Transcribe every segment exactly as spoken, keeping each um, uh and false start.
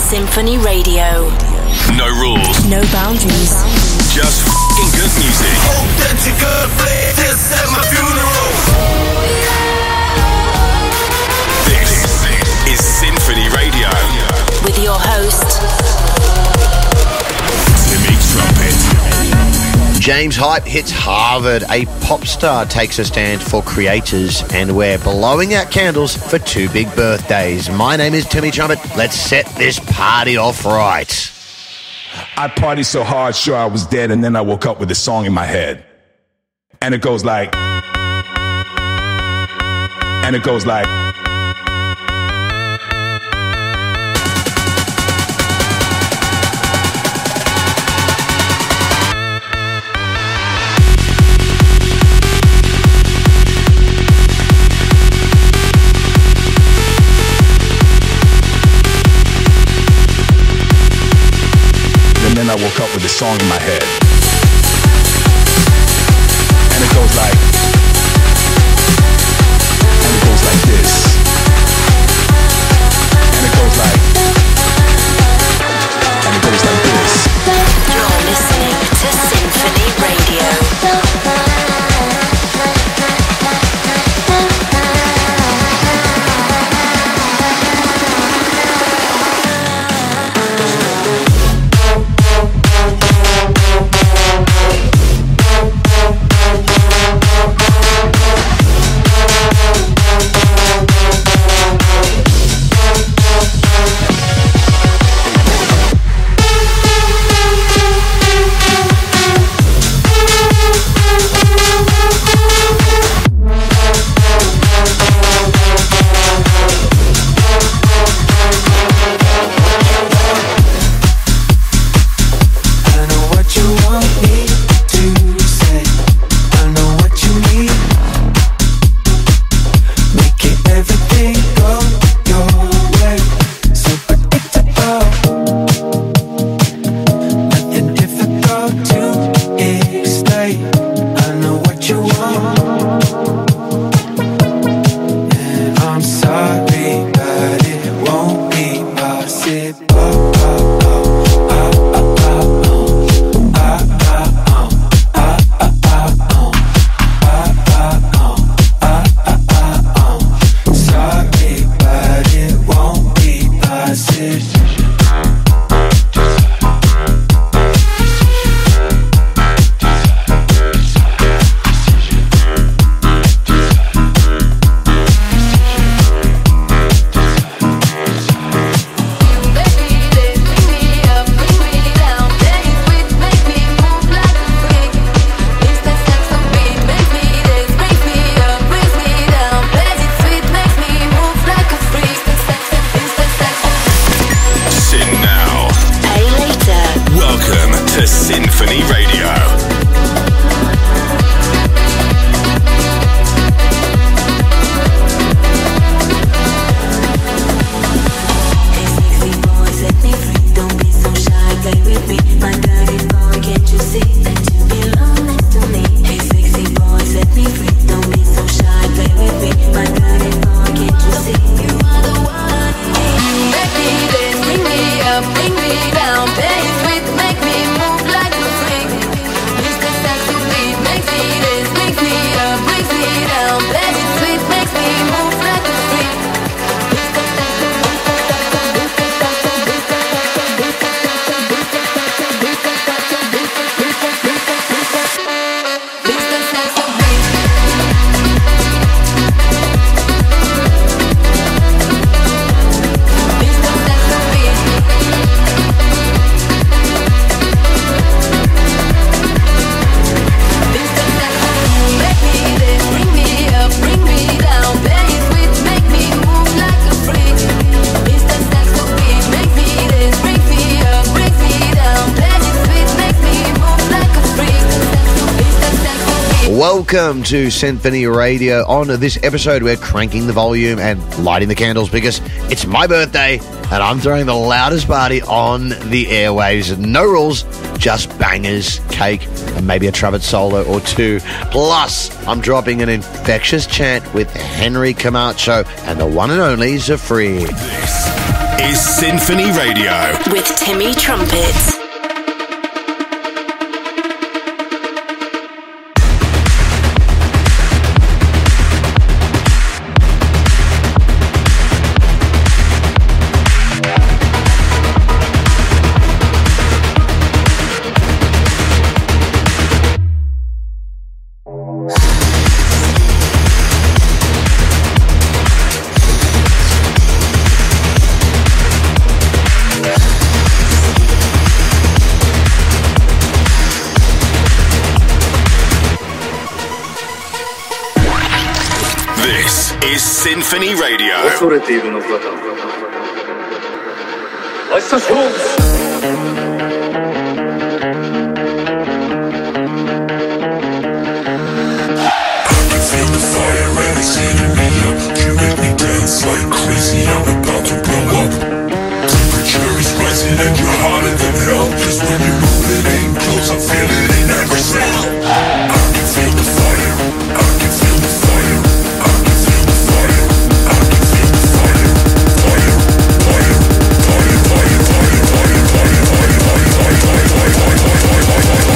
Symphony Radio. No rules. No boundaries. Just f***ing good music. Authentic flair, this at my funeral. This is Symphony Radio. With your host, Timmy Trumpet. James Hype hits Harvard. A pop star takes a stand for creators, and we're blowing out candles for two big birthdays. My name is Timmy Trumpet. Let's set this party off right. I partied so hard, sure I was dead, and then I woke up with a song in my head. And it goes like... And it goes like... And then I woke up with a song in my head. And it goes like, and it goes like this. And it goes like, and it goes like this. you're listening to Symphony Radio. Welcome to Symphony Radio. On this episode, we're cranking the volume and lighting the candles because it's my birthday and I'm throwing the loudest party on the airwaves. No rules, just bangers, cake, and maybe a trumpet solo or two. Plus, I'm dropping an infectious chant with Henry Camacho and the one and only Zafri. This is Symphony Radio with Timmy Trumpet. Symphony Radio. 恐れているのか。明日勝負。 Like crazy, I'm about to blow up. Temperature is rising and you're hotter than hell. Just when you move it ain't close, I feel it ain't ever sell. I can feel the fire, I can feel the fire, I can feel the fire, I can feel the fire, fire, fire, fire, fire, fire, fire, fire, fire, fire, fire, fire, fire, fire, fire,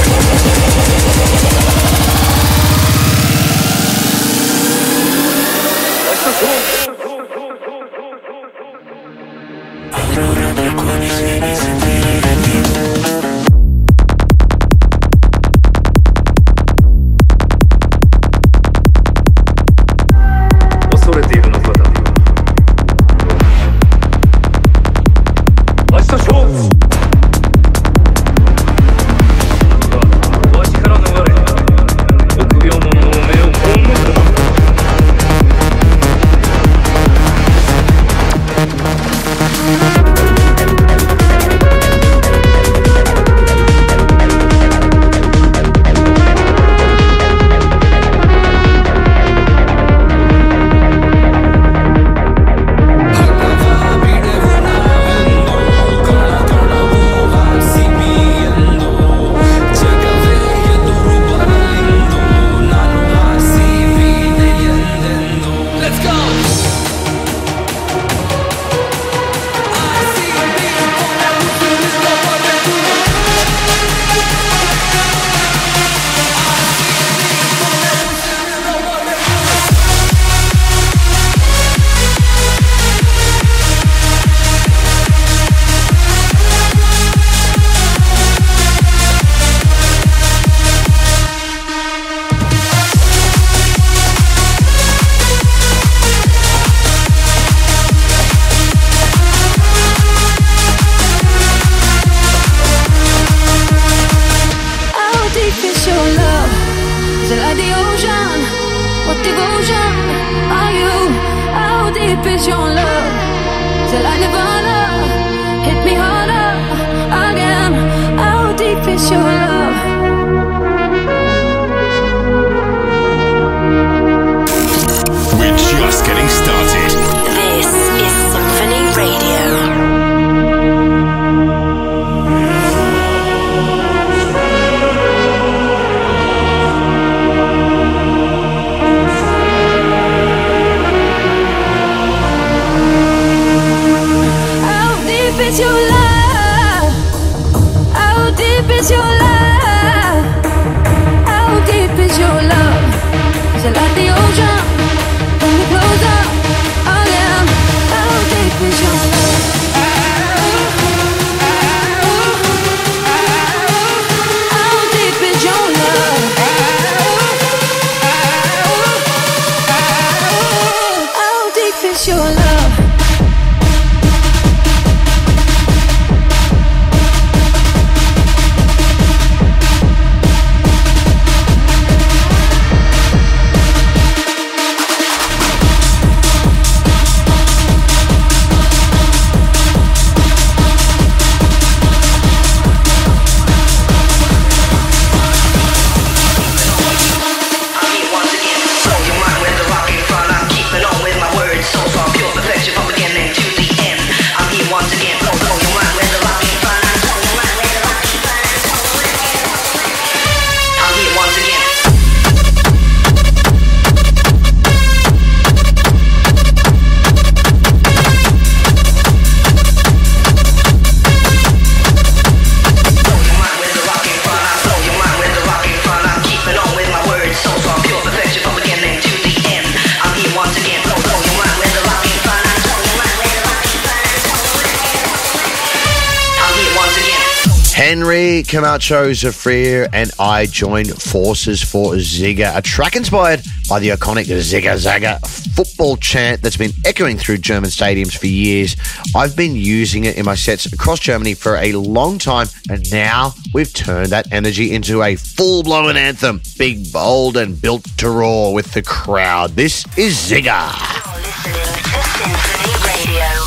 Henry Camacho Zafrir and I joined forces for Zigga, a track inspired by the iconic Zigga Zagga football chant that's been echoing through German stadiums for years. I've been using it in my sets across Germany for a long time, and now we've turned that energy into a full-blown anthem. Big, bold, and built to roar with the crowd. This is Zigga. You're listening to Symphony Radio.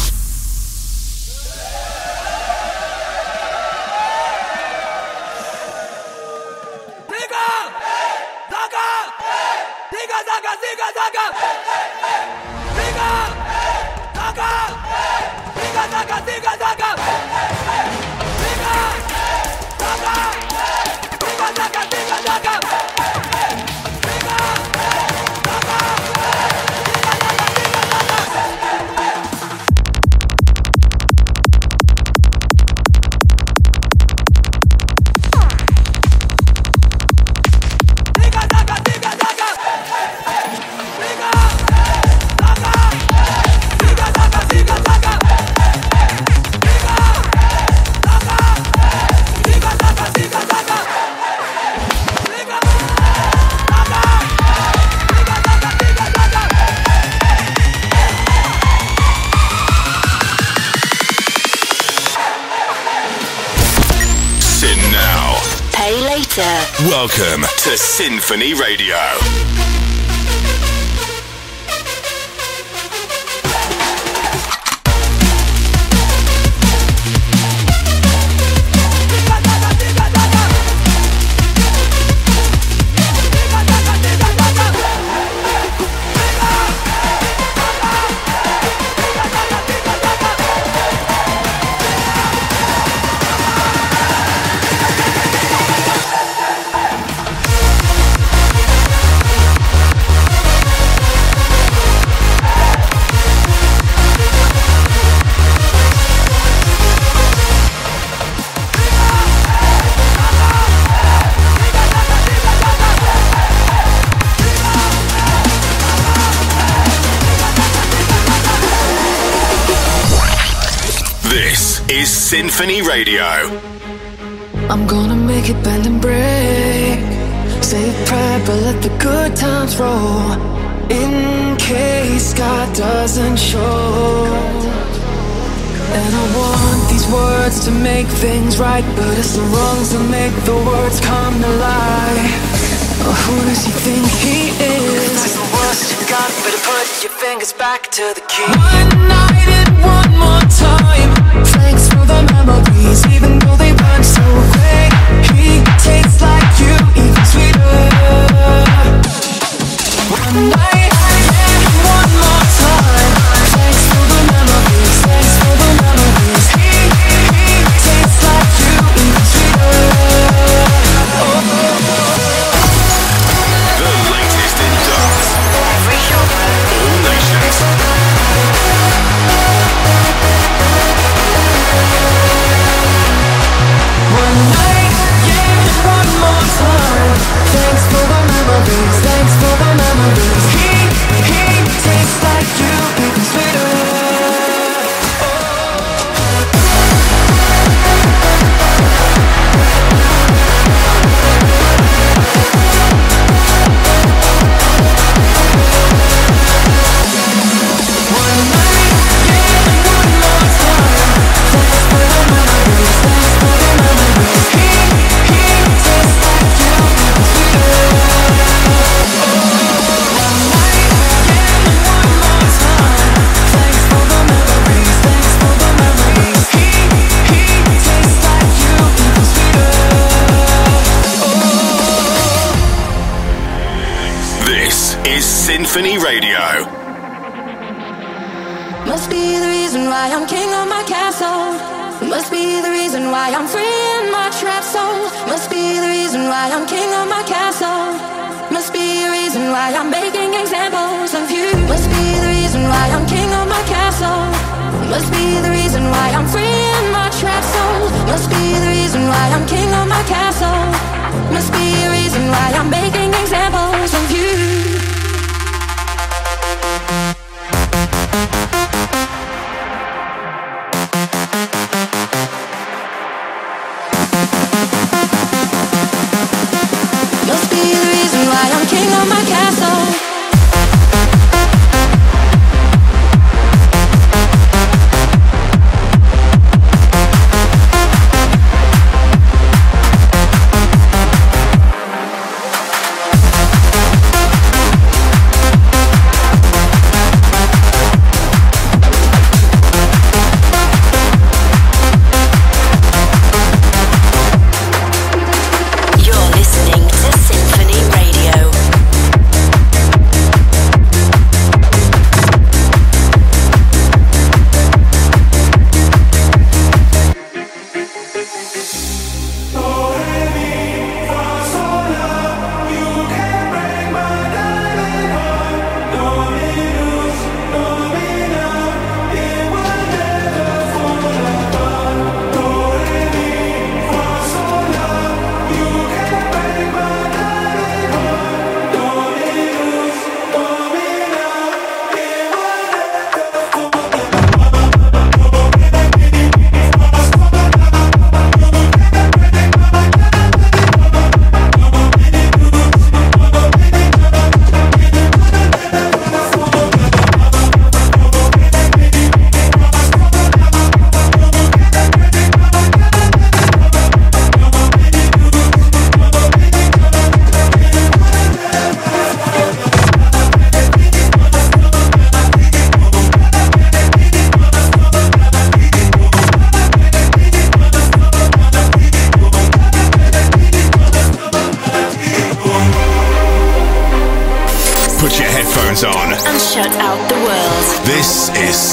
Welcome to Symphony Radio. Symphony Radio. I'm gonna make it bend and break. Say a prayer, but let the good times roll. In case God doesn't show. And I want these words to make things right, but it's the wrongs that make the words come to life. Oh, who does he think he is? If that's the worst you got, better put your fingers back to the key. One night and one more time. Thanks for the memories, even though they weren't so great. He tastes like you, even sweeter. One night and one more time. Thanks for the memories, thanks for the memories. He, he tastes like you, even sweeter. Oh. The latest in dance. Every genre. All nations. One night, yeah, one more time. Thanks for the memories, thanks for the memories. He, he tastes like you, even sweeter. Symphony Radio. Must be the reason why I'm king of my castle. Must be the reason why I'm free in my trap soul. Must be the reason why I'm king of my castle. Must be the reason why I'm making examples of you. Must be the reason why I'm king of my castle. Must be the reason why I'm free in my trap soul. Must be the reason why I'm king of my castle. Must be the reason why I'm making examples of you.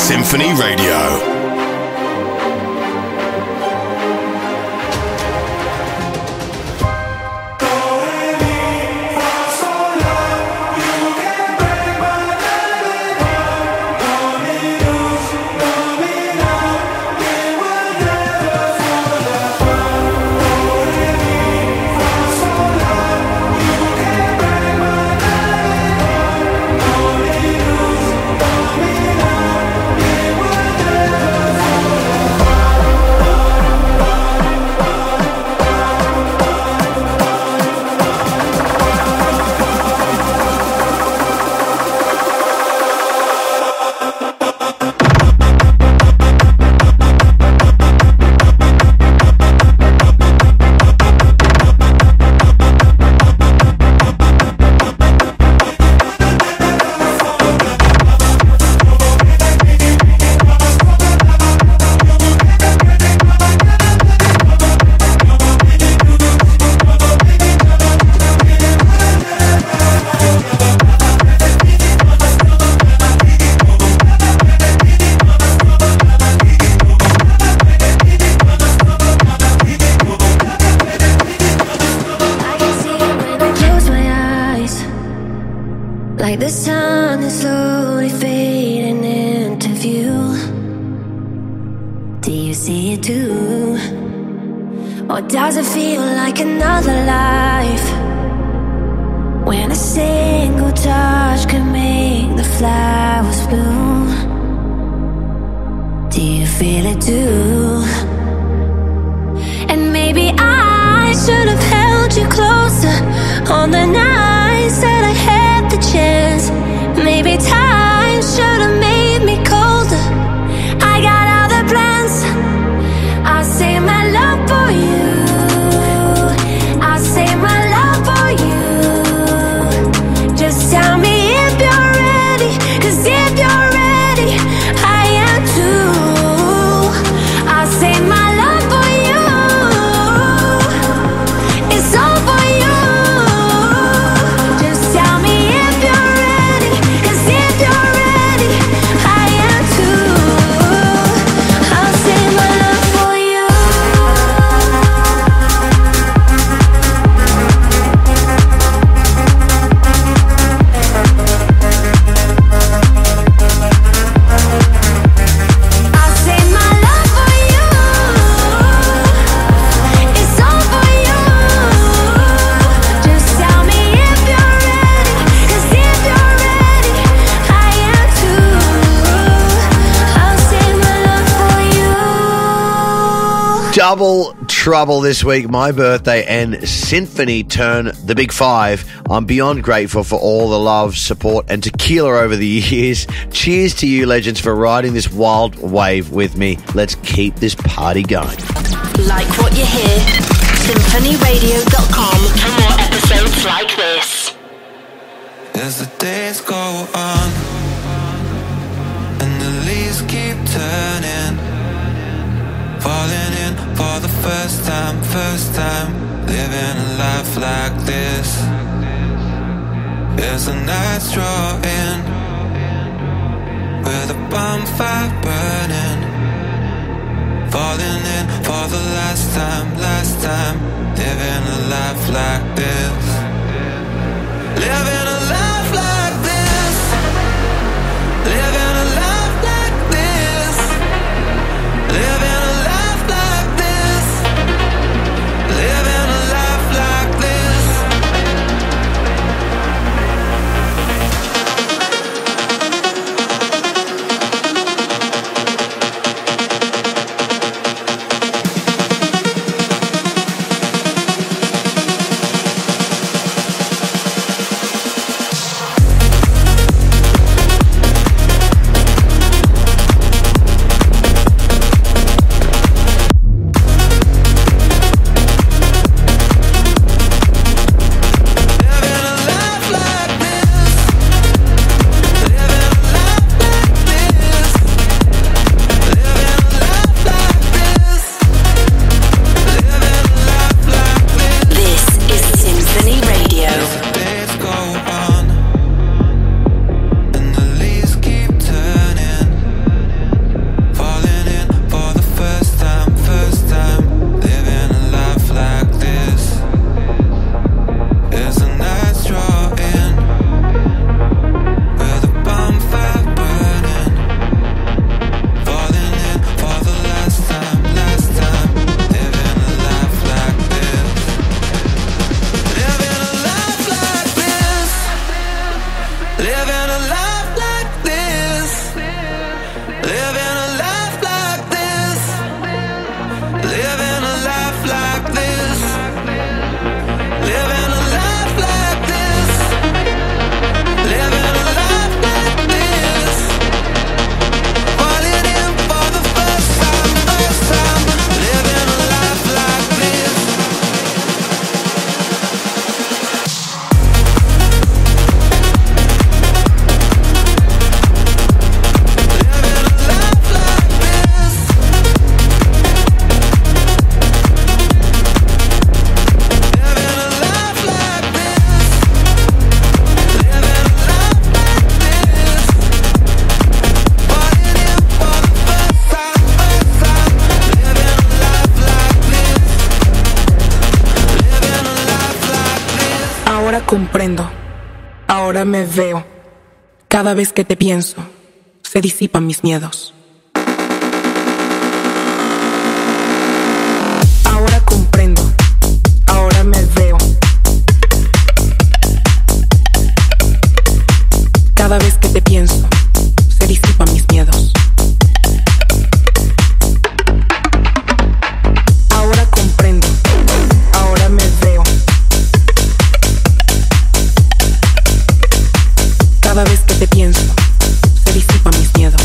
Symphony Radio. Like the sun is slowly fading into view. Do you see it too? Or does it feel like another life? When a single touch can make the flowers bloom. Do you feel it too? And maybe I should have held you closer on the nights that I had the chance. Maybe time should have made me colder. I got other plans. I'll save my love for you. I'll save my love for you. Just tell me if you're ready, 'cause if you're ready, I am too. I'll save my love for you. It's all for you. Just tell me if you're ready, 'cause if you're ready, I am too. I'll save my love for you. I'll save my love for you. It's all for you. Just tell me if you're ready, 'cause if you're ready, I am too. I'll save my love for you. Double trouble this week. My birthday and Symphony turn the big five. I'm beyond grateful for all the love, support, and tequila over the years. Cheers to you, legends, for riding this wild wave with me. Let's keep this party going. Like what you hear? symphony radio dot com for more episodes like this. As the days go on and the leaves keep turning, falling in for the first time, first time, living a life like this. As the nights draw in, with a bonfire burning, falling in for the last time, last time, living a life like this. Living a life like this. Living a life like this. Living a life like this. Living a life like this. comprendo, ahora me veo. Cada vez que te pienso, se disipan mis miedos. Ahora comprendo, ahora me veo. Cada vez que te pienso, se disipan mis miedos. Ahora comprendo, ahora me veo. Cada vez que te pienso, se disipan mis miedos.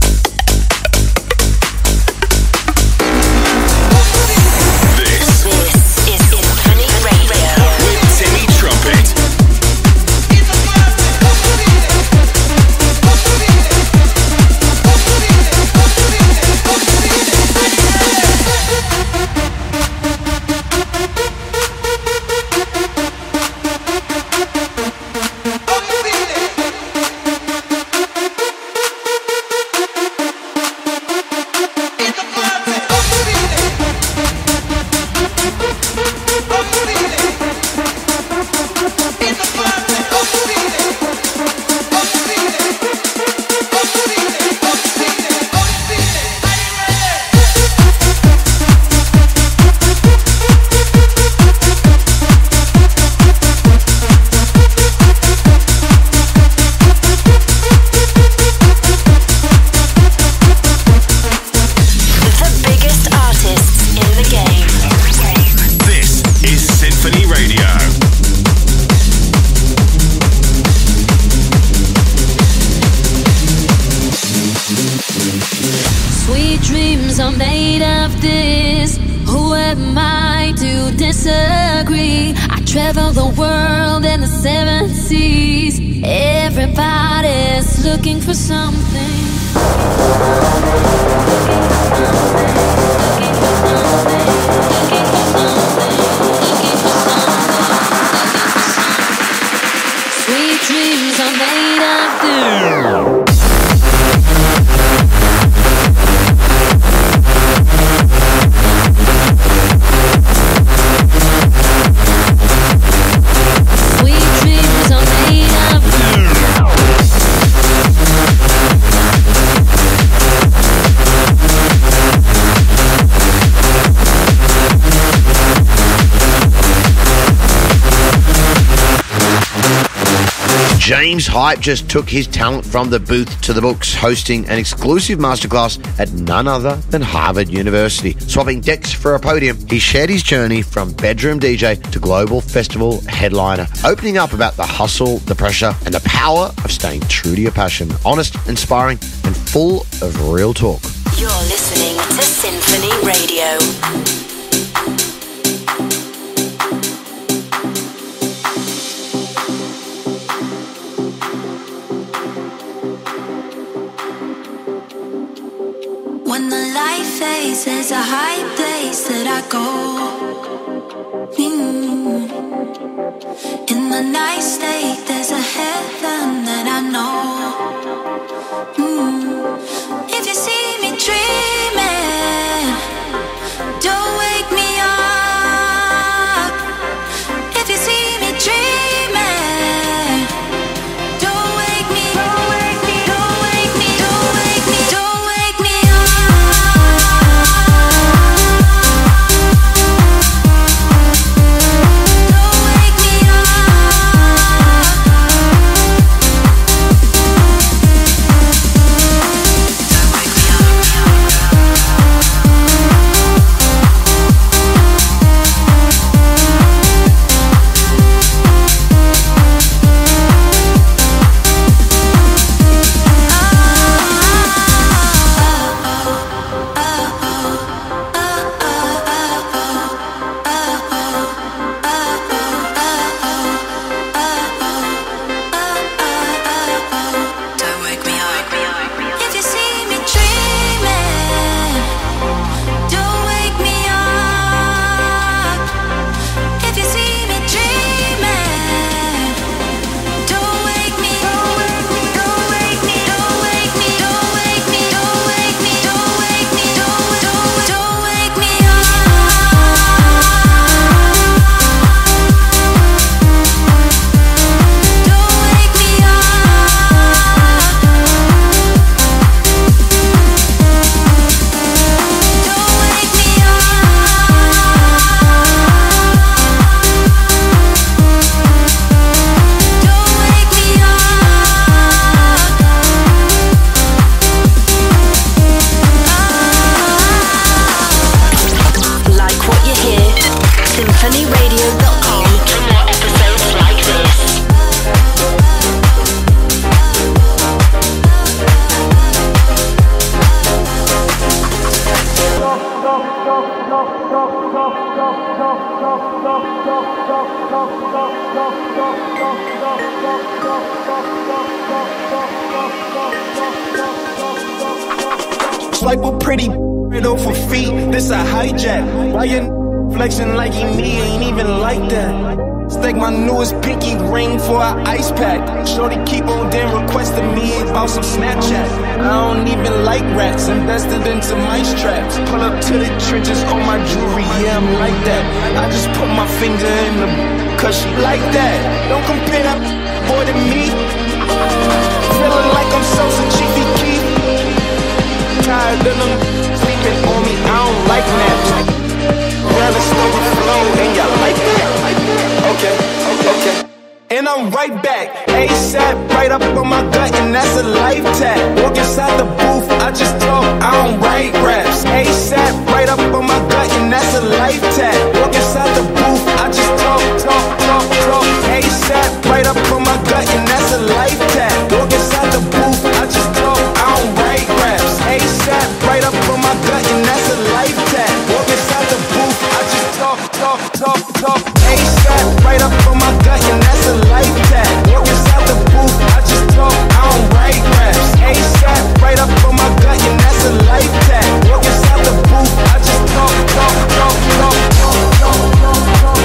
This is Symphony Radio with Timmy Trumpet. James Hype just took his talent from the booth to the books, hosting an exclusive masterclass at none other than Harvard University. Swapping decks for a podium, he shared his journey from bedroom D J to global festival headliner, opening up about the hustle, the pressure, and the power of staying true to your passion. Honest, inspiring, and full of real talk. You're listening to Symphony Radio. When the light fades, there's a high place that I go. Mm. In the night state, there's a heaven that I know. Mm. If you see me dreaming, don't wake me up. If you see me dreaming, don't wake me, don't wake me, don't wake me, don't wake me, don't wake me up. Don't wake me up. Swipe a pretty off her feet, this a hijack. Why you flexing like he me ain't even like that? Stake my newest pinky ring for an ice pack. Shorty keep on damn requesting me about some Snapchat. I don't even like rats, invested into mice traps. Pull up to the trenches on my jewelry, yeah I'm like that. I just put my finger in the cause she like that. Don't compare that boy to me. Feeling like I'm Sosa Chiefy Keef. Tired of them sleeping on me, I don't like naps. Well, the story flow and y'all like that. Okay, okay, okay. And I'm right back, ASAP, right up on my gut, and that's a life tap. Walk inside the booth, I just talk, I don't write raps. ASAP, right up on my gut, and that's a life tap. Walk inside the booth, I just talk, talk, talk, talk. ASAP, right up on my gut, and that's a life tap. Walk inside the booth, I just talk, I don't write raps. ASAP, right up on my gut, and that's a life tap. Walk inside the booth, I just talk, talk, talk, talk. ASAP, right up on my gut, and that's a life tap. Walk inside the booth, I just talk, I don't write raps. ASAP, right up on my gut, and that's a life tap. Walk inside the booth, I just talk, talk, talk, talk, talk, talk, talk,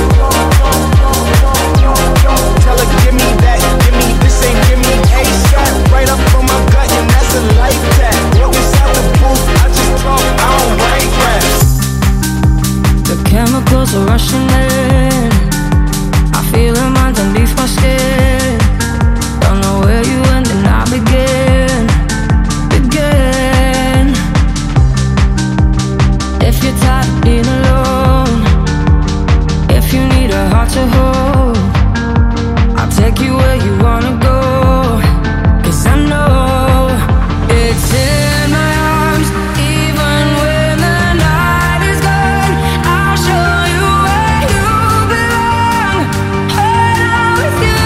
talk. Tell her, give me that, give me this, ain't give me ASAP, right up on my gut, and that's a life tap. Walk inside the booth, I just talk, I don't write raps. The chemicals are rushing in, I feel them underneath my skin. Don't know where you end and I begin, begin. If you're tired of being alone, if you need a heart to hold, I'll take you where you wanna go. Cause I know it's in my arms, even when the night is gone. I'll show you where you belong when I'm with you.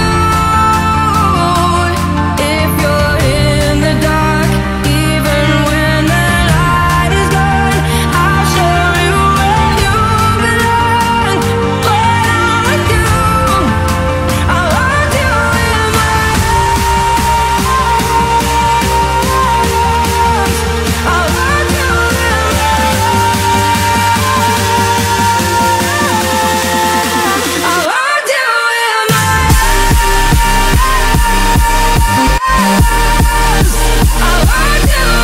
If you're in the dark, even when the light is gone, I'll show you where you belong when I'm with you. I'll hold you in my arms. I'll hold you in my I'll hold you in my arms. I'll hold you in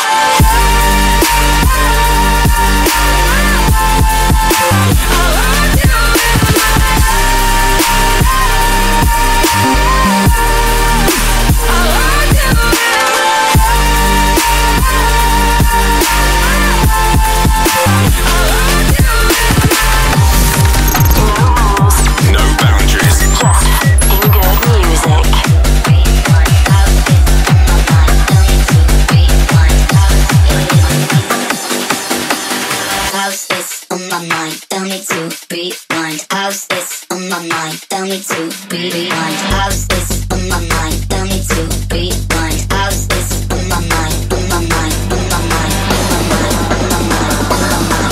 No boundaries. Just in good music. How's this on my mind? Tell me to rewind. How's this on my mind? Tell me to rewind. How's this on my mind? Tell me to rewind. How's this on my mind? On my mind, on my mind, on my mind, on my mind, on my mind,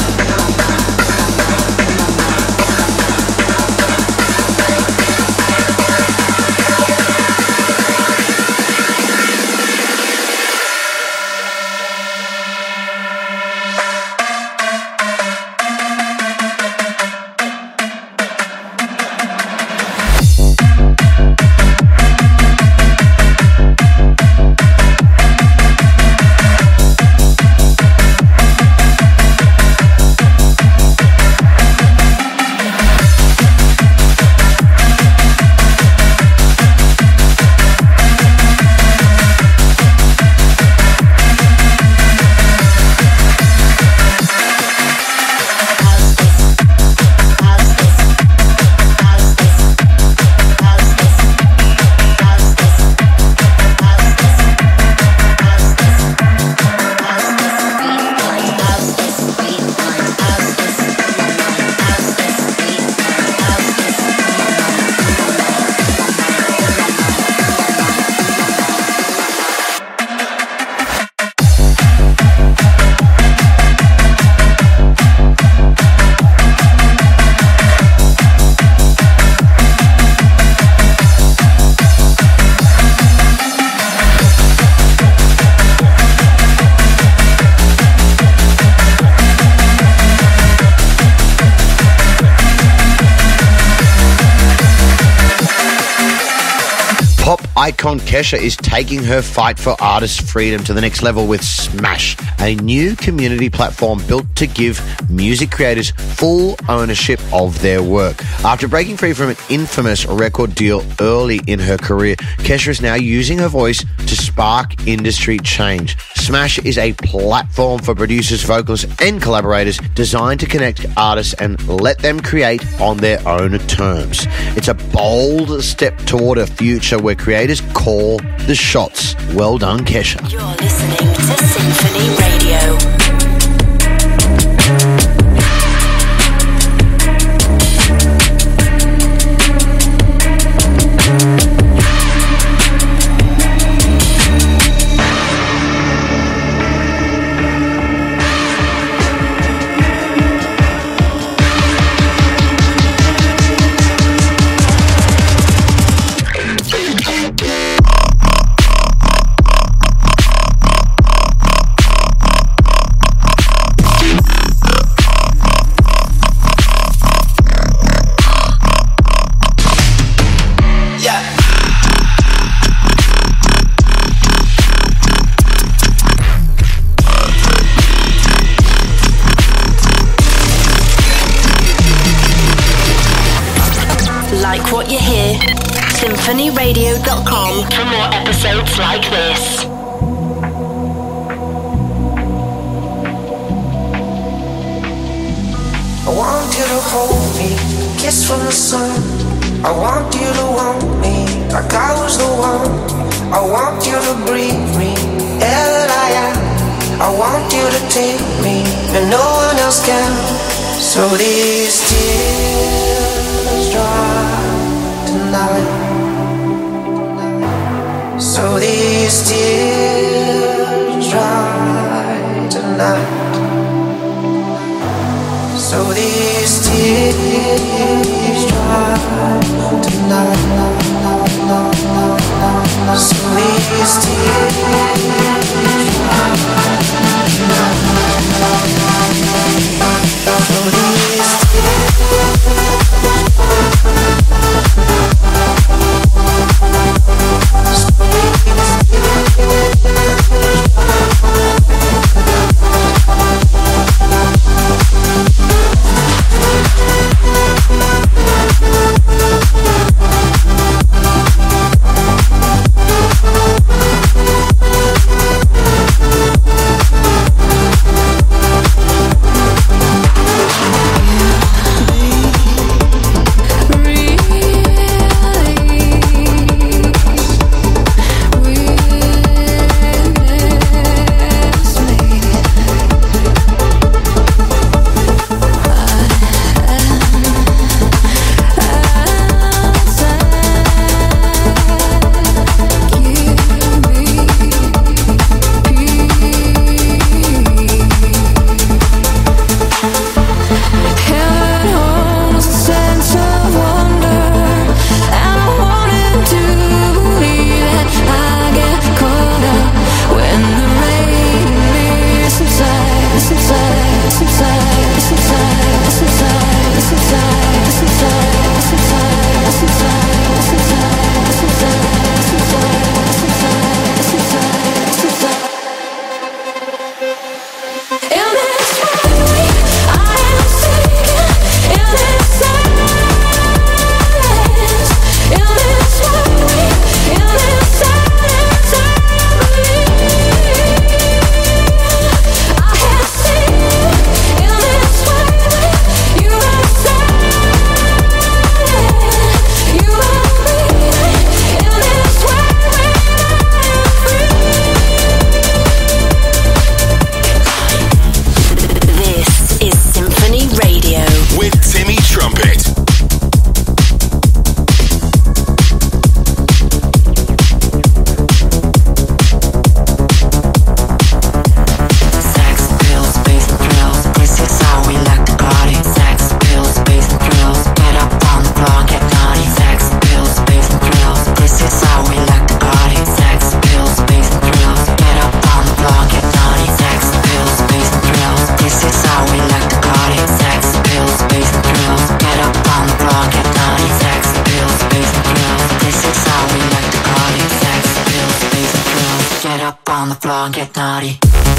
icon Kesha is taking her fight for artist freedom to the next level with Smash, a new community platform built to give music creators full ownership of their work. After breaking free from an infamous record deal early in her career, Kesha is now using her voice to spark industry change. Smash is a platform for producers, vocalists, and collaborators designed to connect artists and let them create on their own terms. It's a bold step toward a future where creators call the shots. Well done, Kesha. You're listening to Symphony Radio. Like what you hear? symphony radio dot com for more episodes like this. I want you to hold me, kiss from the sun. I want you to want me like I was the one. I want you to breathe me, air that I am. I want you to take me and no one else can. So these tears dry tonight. So these tears dry tonight. So these tears dry tonight. So these tears dry tonight. So these floor and get naughty.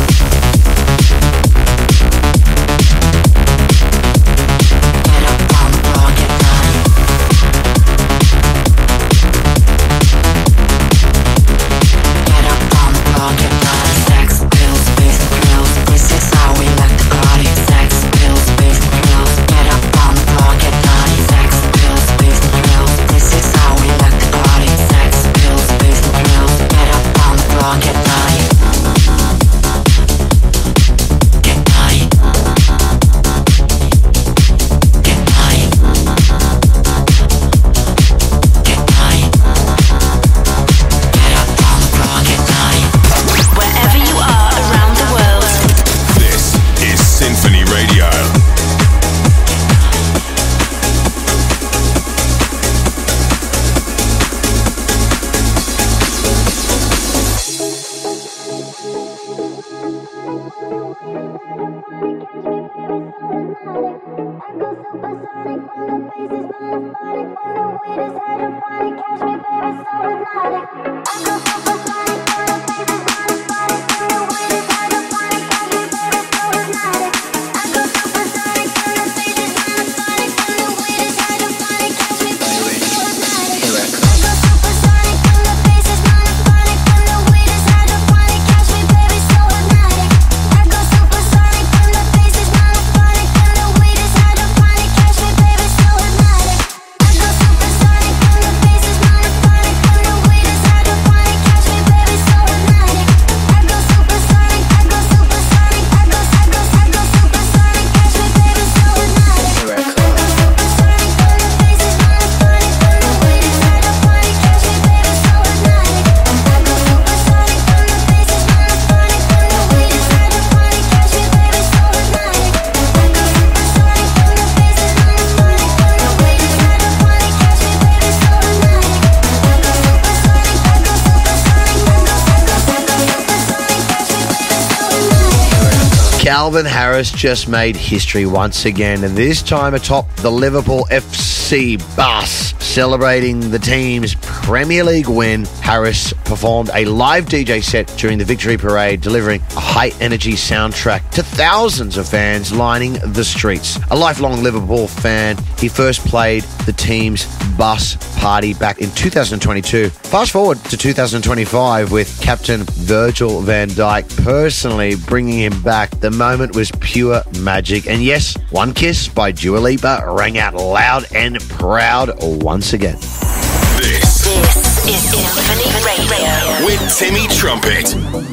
Calvin Harris just made history once again, and this time atop the Liverpool F C bus. Celebrating the team's Premier League win, Harris performed a live D J set during the victory parade, delivering a high-energy soundtrack to thousands of fans lining the streets. A lifelong Liverpool fan, he first played the team's bus party back in two thousand twenty-two. Fast forward to two thousand twenty-five with Captain Virgil van Dijk personally bringing him back. The moment was pure magic. And yes, One Kiss by Dua Lipa rang out loud and proud once again. This, this is Symphony Radio with Timmy Trumpet.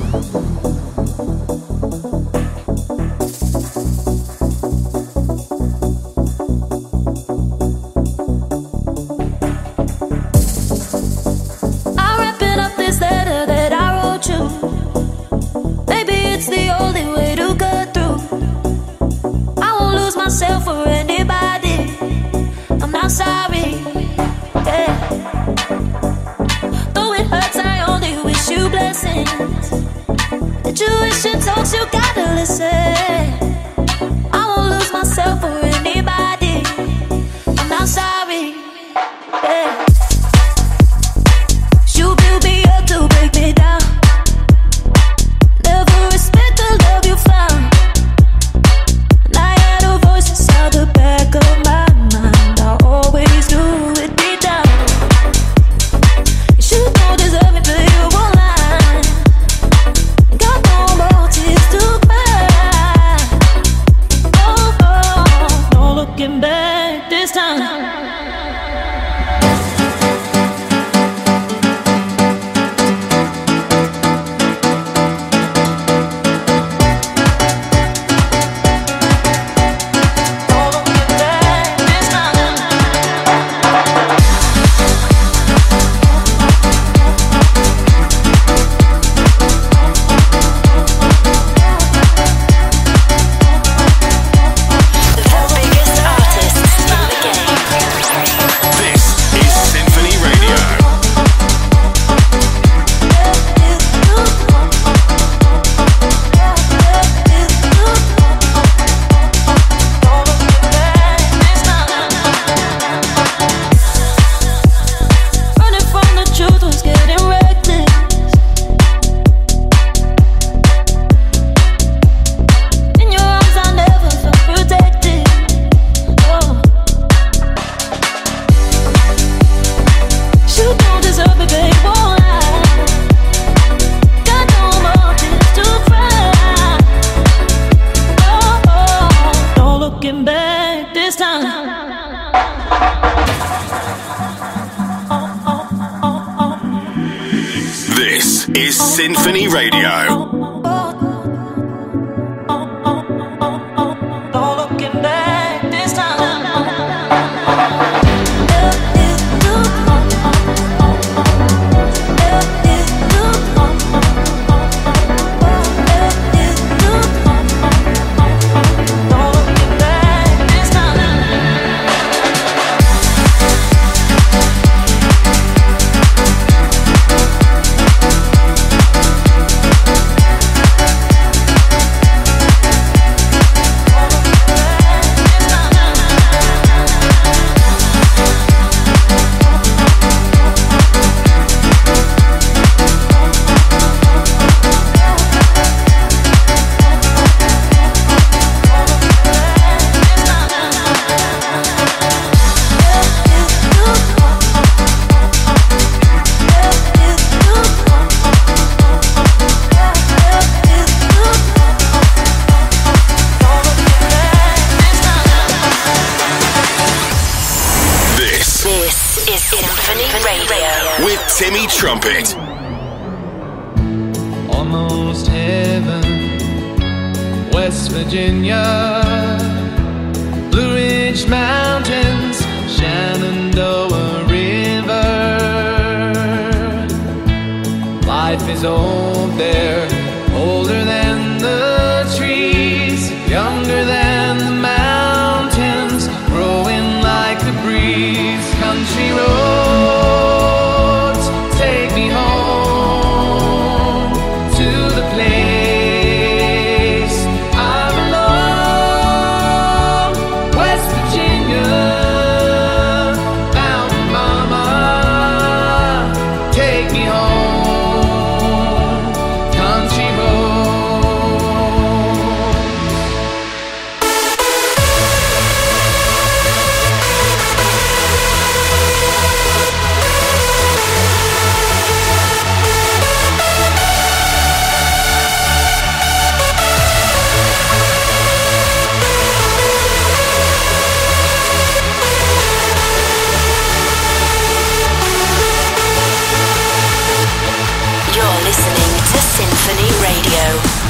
Intuition talks, you gotta listen. I won't lose myself for anybody. I'm not sorry. Yeah. You build me up to break me down. Never respect the love you found. And I had a voice inside the back of my mind. I always knew it deep down. You should don't deserve me, but you won't lie. Looking back this time. The biggest artists in the game. this time. This is Symphony Radio. Timmy Trumpet. Almost heaven, West Virginia, Blue Ridge Mountains, Shenandoah River. Life is old there, older than the trees, younger than the mountains, growing like the breeze. Country roads take me home to the place I belong. West Virginia, Mountain Mama, take me home. Country Symphony Radio.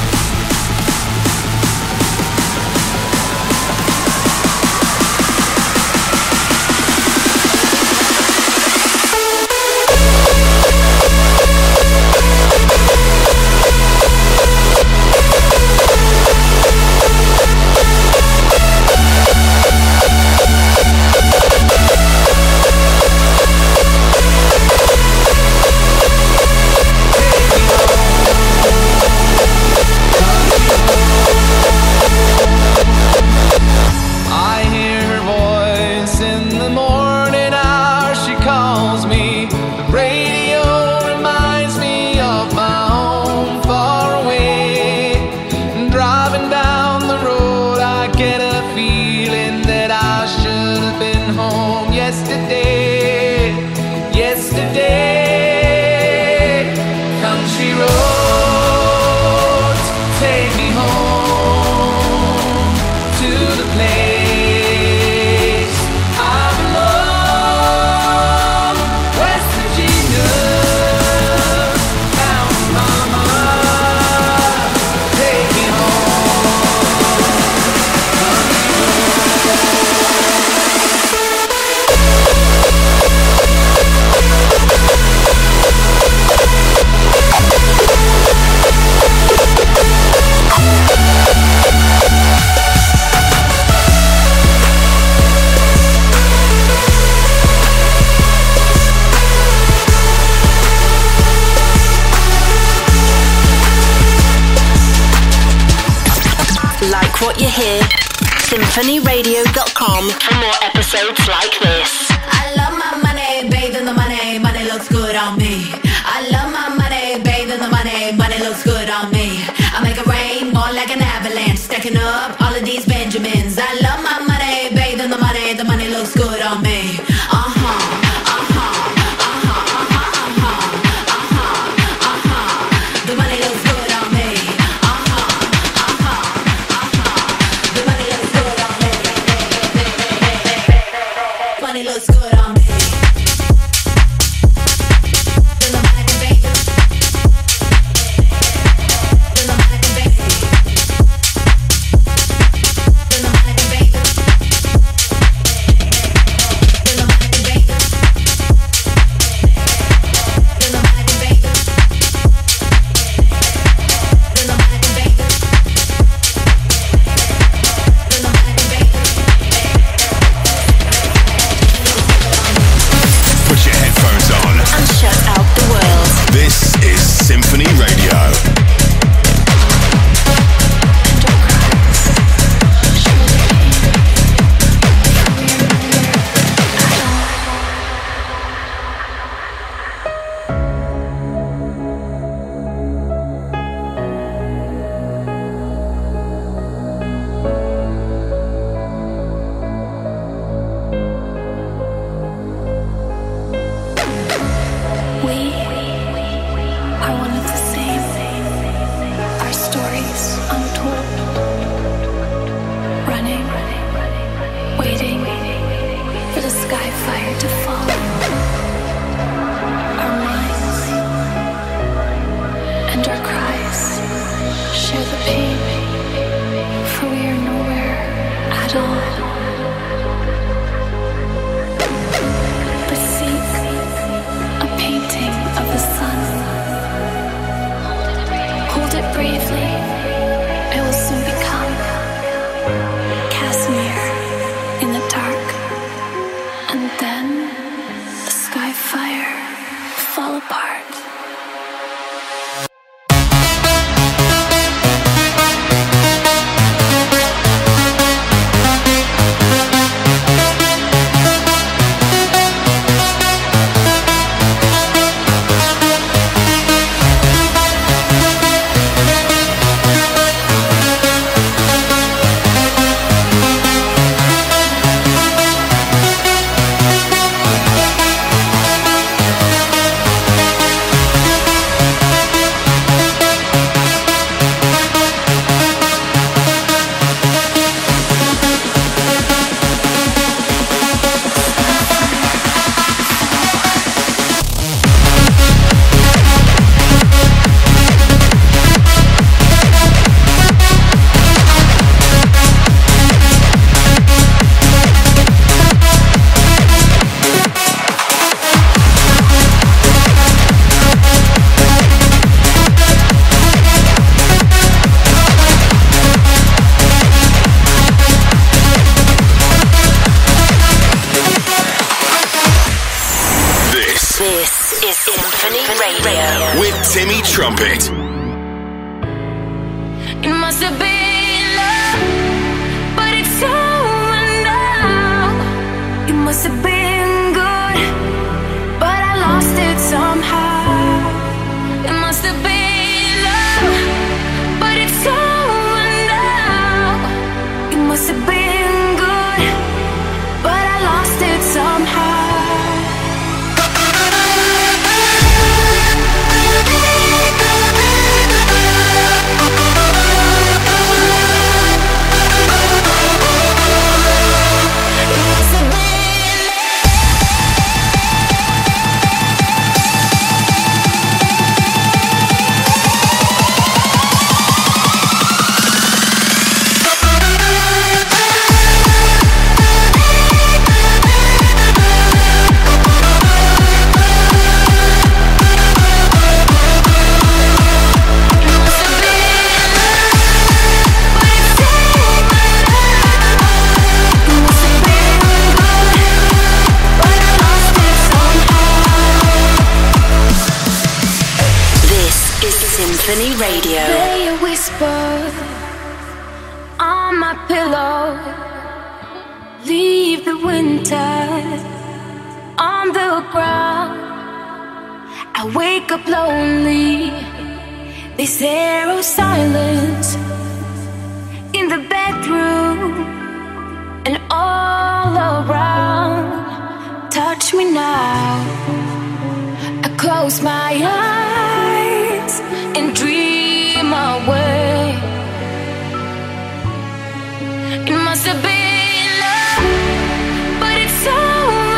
What you hear, symphony radio dot com for more episodes like this. I love my money, bathe in the money, money looks good on me. I love my money, bathe in the money, money looks good on me. I make it rain more like an avalanche, stacking up all of these Benjamins. I love my money, bathe in the money, the money looks good on me. Uh-huh. money looks good on me. Timmy Trumpet. It must have been love, but it's over now. It must have been good, but I lost it somehow. It must have been love, but it's over now. It must have been good, but I lost it somehow. Symphony Radio. Play a whisper on my pillow. Leave the winter on the ground. I wake up lonely. There's zero silence in the bedroom and all around. Touch me now. I close my eyes and dream away. It must have been love, but it's over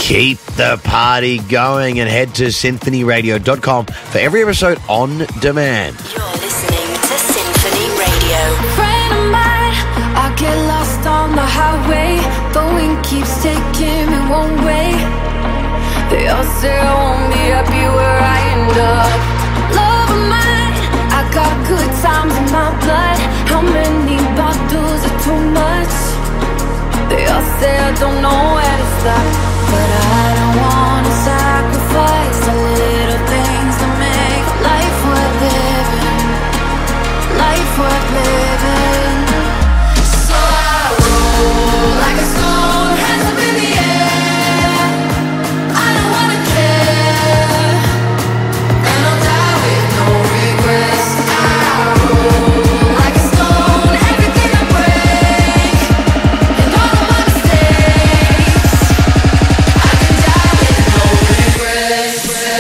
Keep the party going and head to symphony radio dot com for every episode on demand. You're listening to Symphony Radio. Friend of mine, I get lost on the highway. The wind keeps taking me one way. They all say I won't be happy where I end up. Love of mine, I got good times in my blood. How many bottles are too much? They all say I don't know where to stop, but I don't wanna sacrifice the little things that make life worth living. Life worth living. So I roll like a stone, hands up in the air. I don't wanna care, and I'll die with no regrets. I roll like a stone, everything I break, and all of my mistakes. I can die with no regrets.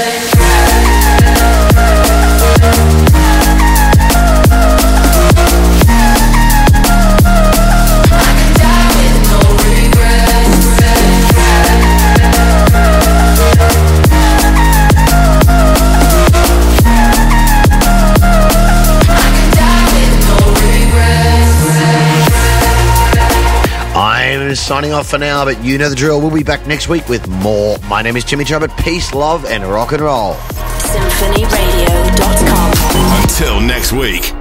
I'm signing off for now, but you know the drill. We'll be back next week with more. My name is Timmy Trumpet. Peace, love, and rock and roll. symphony radio dot com. Until next week.